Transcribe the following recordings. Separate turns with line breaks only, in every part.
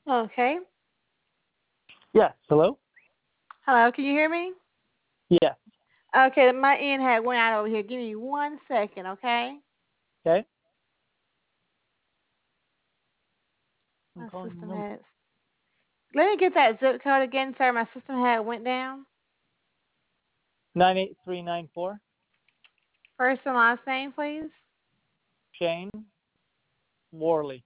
Okay.
Yes. Hello?
Hello, can you hear me?
Yes.
Okay, my end had went out over here. Give me 1 second, okay?
Okay. I'm
My
calling the
system
number.
has. Let me get that zip code again, sir. My system had went down.
98394.
First and last name, please.
Shane Worley.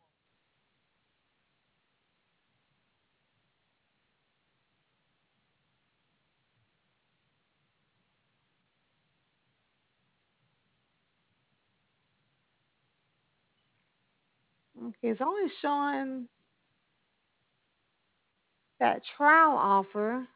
Okay, it's only showing that trial offer.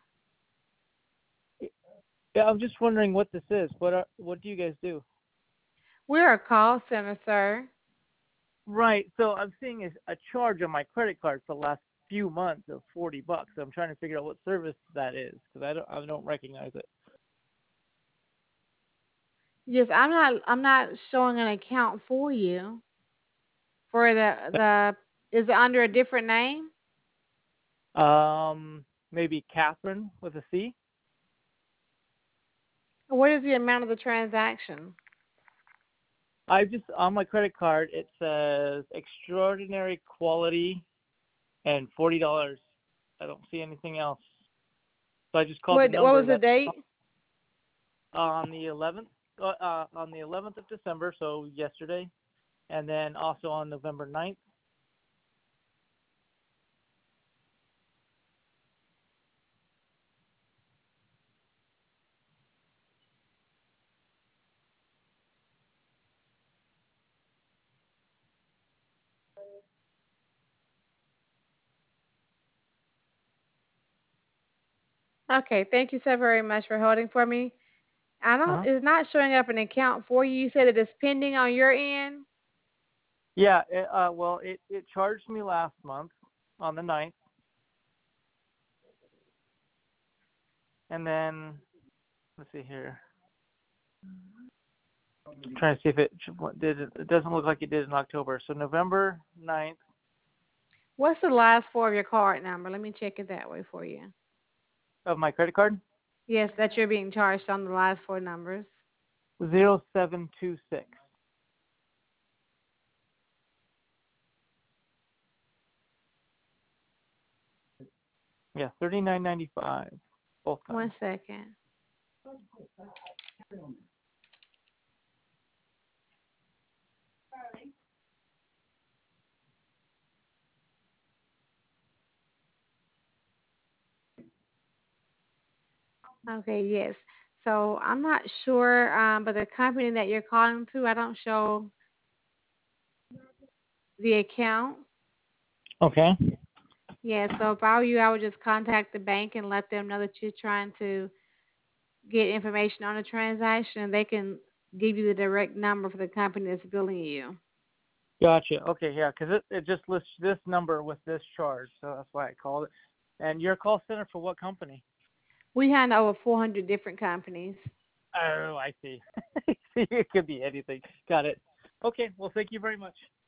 Yeah, I'm just wondering what this is. What do you guys do?
We're a call center, sir.
Right. So I'm seeing a charge on my credit card for the last few months of $40. So I'm trying to figure out what service that is because I don't recognize it.
Yes, I'm not showing an account for you. For the is it under a different name?
Maybe Catherine with a C.
What is the amount of the transaction?
I just on my credit card it says extraordinary quality and $40. I don't see anything else. So I just called the
What
number
was the
that
date?
on the 11th on the 11th of December, so yesterday, and then also on November 9th.
Okay, thank you so very much for holding for me. I don't.
Uh-huh.
It's not showing up an account for you. You said it is pending on your end.
Yeah, it charged me last month on the 9th, and then let's see here. I'm trying to see if it did. It doesn't look like it did in October. So November 9th
What's the last four of your card number? Let me check it that way for you.
of my credit card,
Yes, that you're being charged on the last four numbers.
0726. Yeah, 39.95 both times.
1 second. Okay, yes. So I'm not sure, but the company that you're calling to, I don't show the account.
Okay.
Yeah, so if I were you, I would just contact the bank and let them know that you're trying to get information on a transaction, and they can give you the direct number for the company that's billing you.
Gotcha. Okay, yeah, because it just lists this number with this charge, so that's why I called it. And your call center for what company?
We handle over 400 different companies.
Oh, I see. It could be anything. Got it. Okay, well, thank you very much.